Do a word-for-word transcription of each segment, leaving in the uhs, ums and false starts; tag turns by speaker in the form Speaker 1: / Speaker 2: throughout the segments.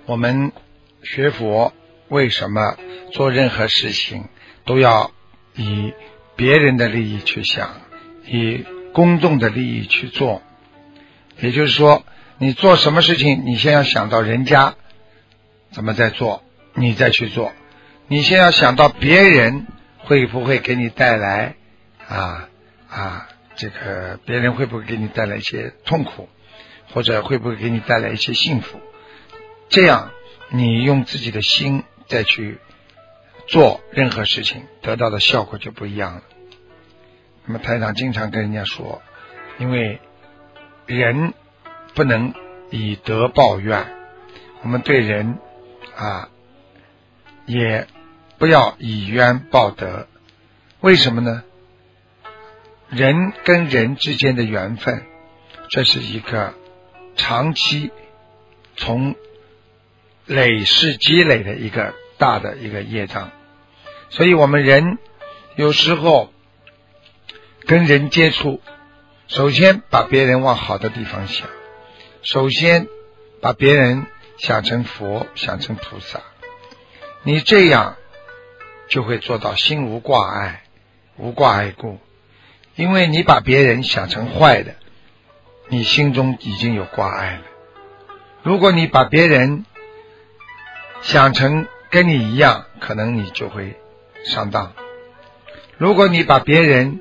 Speaker 1: 我们学佛为什么做任何事情都要以别人的利益去想，以公众的利益去做？也就是说，你做什么事情，你先要想到人家怎么在做，你再去做。你先要想到别人会不会给你带来啊啊这个别人会不会给你带来一些痛苦，或者会不会给你带来一些幸福，这样你用自己的心再去做任何事情，得到的效果就不一样了。那么台长经常跟人家说，因为人不能以德报怨，我们对人啊也不要以冤报德。为什么呢？人跟人之间的缘分，这是一个长期从累世积累的一个大的一个业障。所以我们人有时候跟人接触，首先把别人往好的地方想，首先把别人想成佛，想成菩萨，你这样就会做到心无挂碍，无挂碍故。因为你把别人想成坏的，你心中已经有挂碍了。如果你把别人想成跟你一样，可能你就会上当。如果你把别人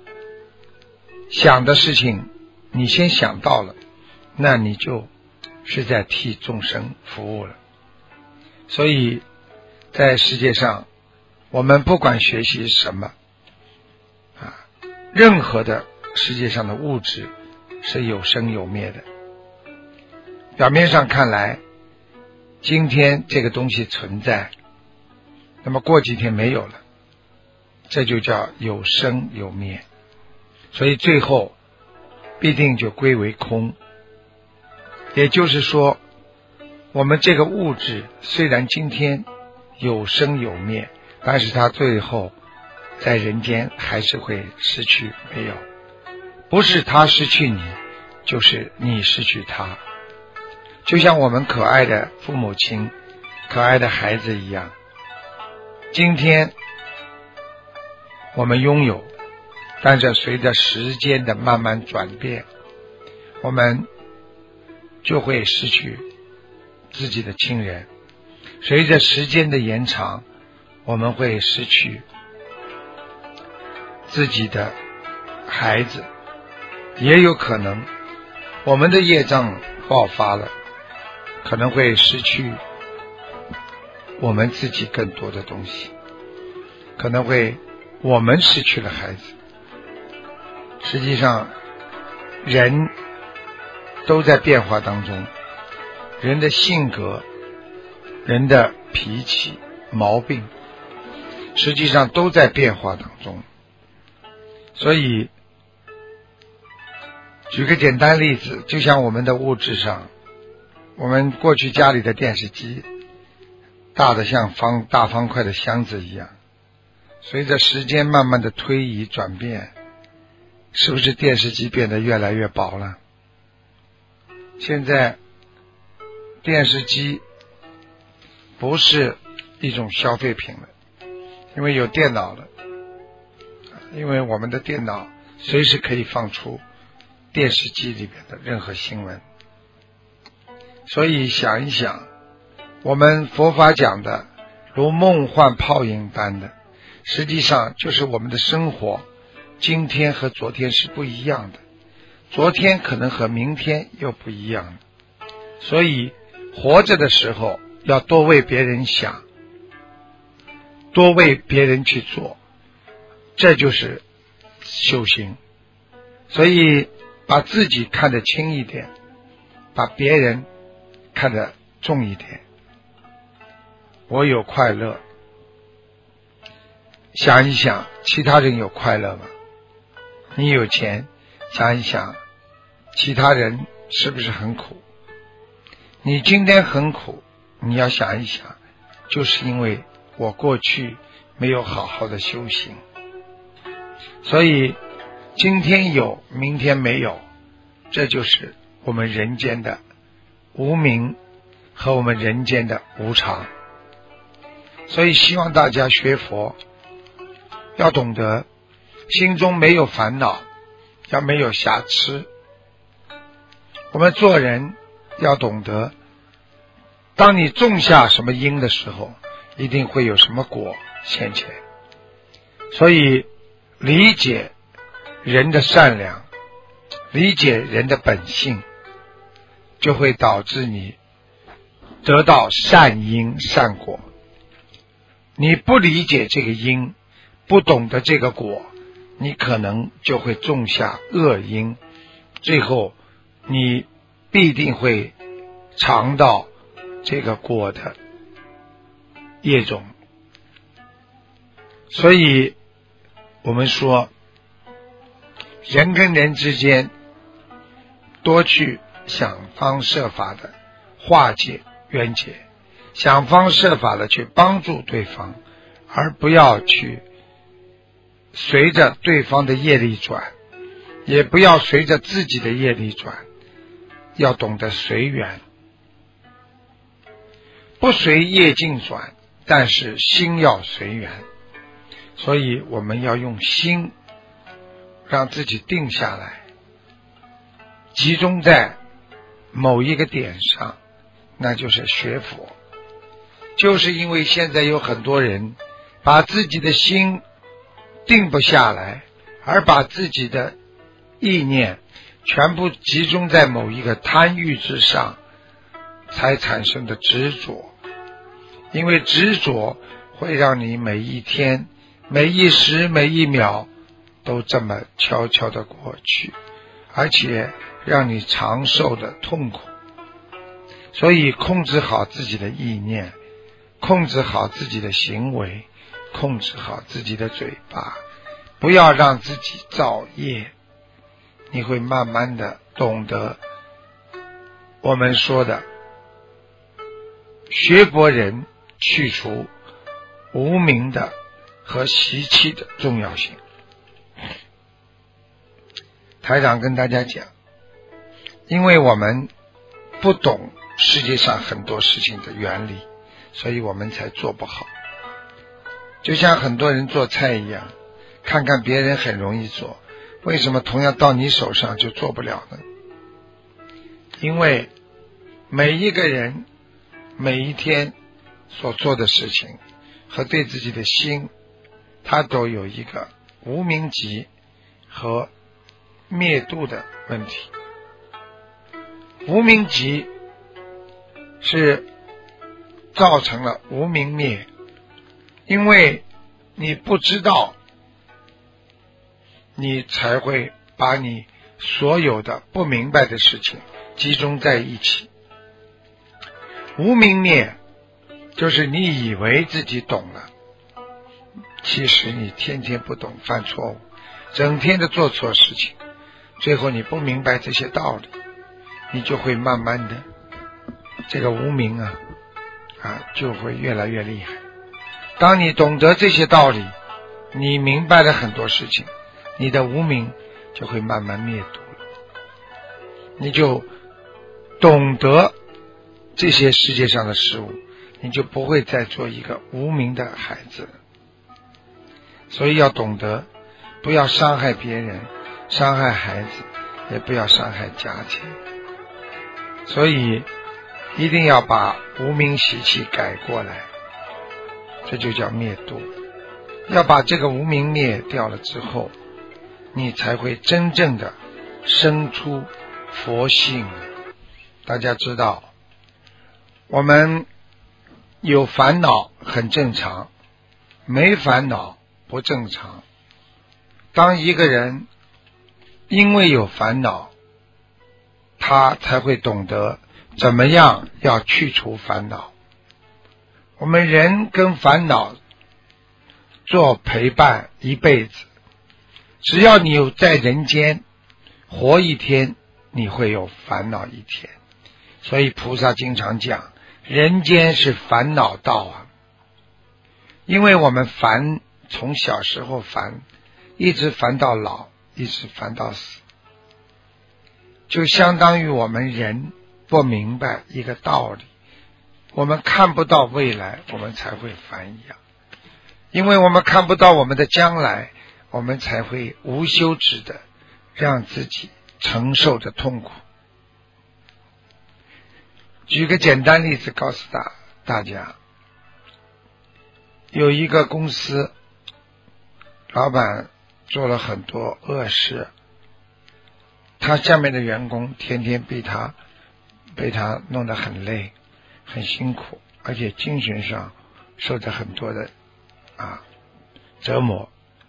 Speaker 1: 想的事情你先想到了，那你就是在替众生服务了。所以在世界上，我们不管学习什么啊，任何的世界上的物质是有生有灭的。表面上看来，今天这个东西存在，那么过几天没有了，这就叫有生有灭。所以最后必定就归为空。也就是说，我们这个物质虽然今天有生有灭，但是它最后在人间还是会失去没有。不是他失去你，就是你失去他。就像我们可爱的父母亲，可爱的孩子一样，今天我们拥有，但是随着时间的慢慢转变，我们就会失去自己的亲人。随着时间的延长，我们会失去自己的孩子，也有可能我们的业障爆发了，可能会失去我们自己更多的东西，可能会我们失去了孩子。实际上人都在变化当中，人的性格，人的脾气毛病实际上都在变化当中。所以举个简单例子，就像我们的物质上，我们过去家里的电视机大的像方大方块的箱子一样，随着时间慢慢的推移转变，是不是电视机变得越来越薄了？现在电视机不是一种消费品了，因为有电脑了，因为我们的电脑随时可以放出电视机里边的任何新闻。所以想一想，我们佛法讲的如梦幻泡影般的，实际上就是我们的生活今天和昨天是不一样的，昨天可能和明天又不一样的。所以活着的时候要多为别人想，多为别人去做，这就是修行。所以把自己看得轻一点，把别人看得重一点。我有快乐，想一想其他人有快乐吗？你有钱，想一想其他人是不是很苦？你今天很苦，你要想一想，就是因为我过去没有好好的修行，所以今天有明天没有，这就是我们人间的无明和我们人间的无常。所以希望大家学佛要懂得心中没有烦恼，要没有瑕疵。我们做人要懂得，当你种下什么因的时候，一定会有什么果现前。所以理解人的善良，理解人的本性，就会导致你得到善因善果。你不理解这个因，不懂得这个果，你可能就会种下恶因，最后你必定会尝到这个果的业种。所以我们说，人跟人之间多去想方设法的化解冤结，想方设法的去帮助对方，而不要去随着对方的业力转，也不要随着自己的业力转，要懂得随缘，不随业境转，但是心要随缘。所以我们要用心让自己定下来，集中在某一个点上，那就是学佛。就是因为现在有很多人把自己的心定不下来，而把自己的意念全部集中在某一个贪欲之上，才产生的执着。因为执着会让你每一天每一时每一秒都这么悄悄的过去，而且让你长寿的痛苦。所以控制好自己的意念，控制好自己的行为，控制好自己的嘴巴，不要让自己造业，你会慢慢的懂得我们说的学佛人去除无明的和习气的重要性。台长跟大家讲，因为我们不懂世界上很多事情的原理，所以我们才做不好。就像很多人做菜一样，看看别人很容易做，为什么同样到你手上就做不了呢？因为每一个人每一天所做的事情和对自己的心，他都有一个无明集和灭度的问题。无明集是造成了无明灭，因为你不知道，你才会把你所有的不明白的事情集中在一起。无明灭就是你以为自己懂了，其实你天天不懂，犯错误，整天的做错事情，最后你不明白这些道理，你就会慢慢的这个无明啊啊就会越来越厉害。当你懂得这些道理，你明白了很多事情，你的无明就会慢慢灭度了，你就懂得这些世界上的事物，你就不会再做一个无明的孩子了。所以要懂得不要伤害别人，伤害孩子，也不要伤害家庭。所以一定要把无明习气改过来，这就叫灭度。要把这个无明灭掉了之后，你才会真正的生出佛性。大家知道，我们有烦恼很正常，没烦恼不正常。当一个人因为有烦恼，他才会懂得怎么样要去除烦恼。我们人跟烦恼做陪伴一辈子，只要你有在人间活一天，你会有烦恼一天。所以菩萨经常讲，人间是烦恼道啊。因为我们烦，从小时候烦，一直烦到老，一直烦到死，就相当于我们人不明白一个道理， 我们看不到未来，我们才会烦恼。因为我们看不到我们的将来，我们才会无休止的让自己承受着痛苦。举个简单例子告诉大大家，有一个公司老板做了很多恶事，他下面的员工天天被他被他弄得很累很辛苦，而且精神上受着很多的啊折磨。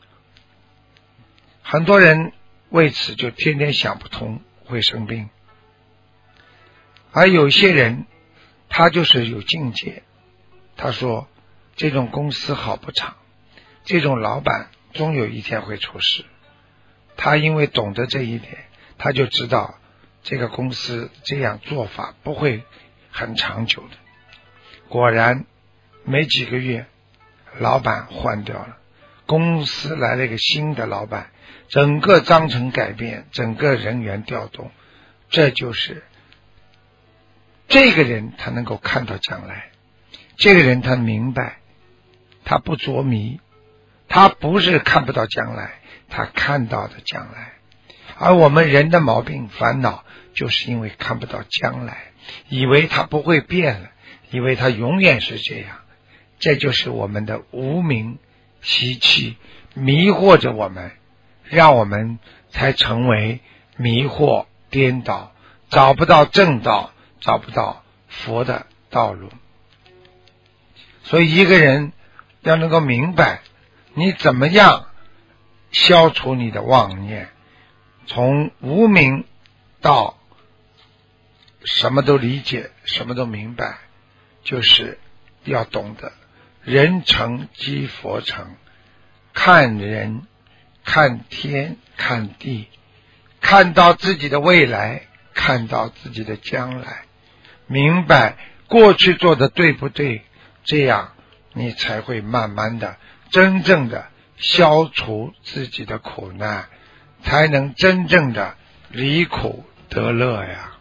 Speaker 1: 很多人为此就天天想不通，会生病。而有些人他就是有境界，他说这种公司好不长，这种老板终有一天会出事。他因为懂得这一点，他就知道这个公司这样做法不会很长久的。果然没几个月，老板换掉了，公司来了一个新的老板，整个章程改变，整个人员调动。这就是这个人他能够看到将来，这个人他明白，他不着迷，他不是看不到将来，他看到的将来。而我们人的毛病烦恼就是因为看不到将来，以为它不会变了，以为它永远是这样。这就是我们的无明习气迷惑着我们，让我们才成为迷惑颠倒，找不到正道，找不到佛的道路。所以一个人要能够明白你怎么样消除你的妄念，从无明到什么都理解，什么都明白，就是要懂得人成即佛成，看人看天看地，看到自己的未来，看到自己的将来，明白过去做的对不对，这样你才会慢慢的真正的消除自己的苦难，才能真正的离苦得乐呀。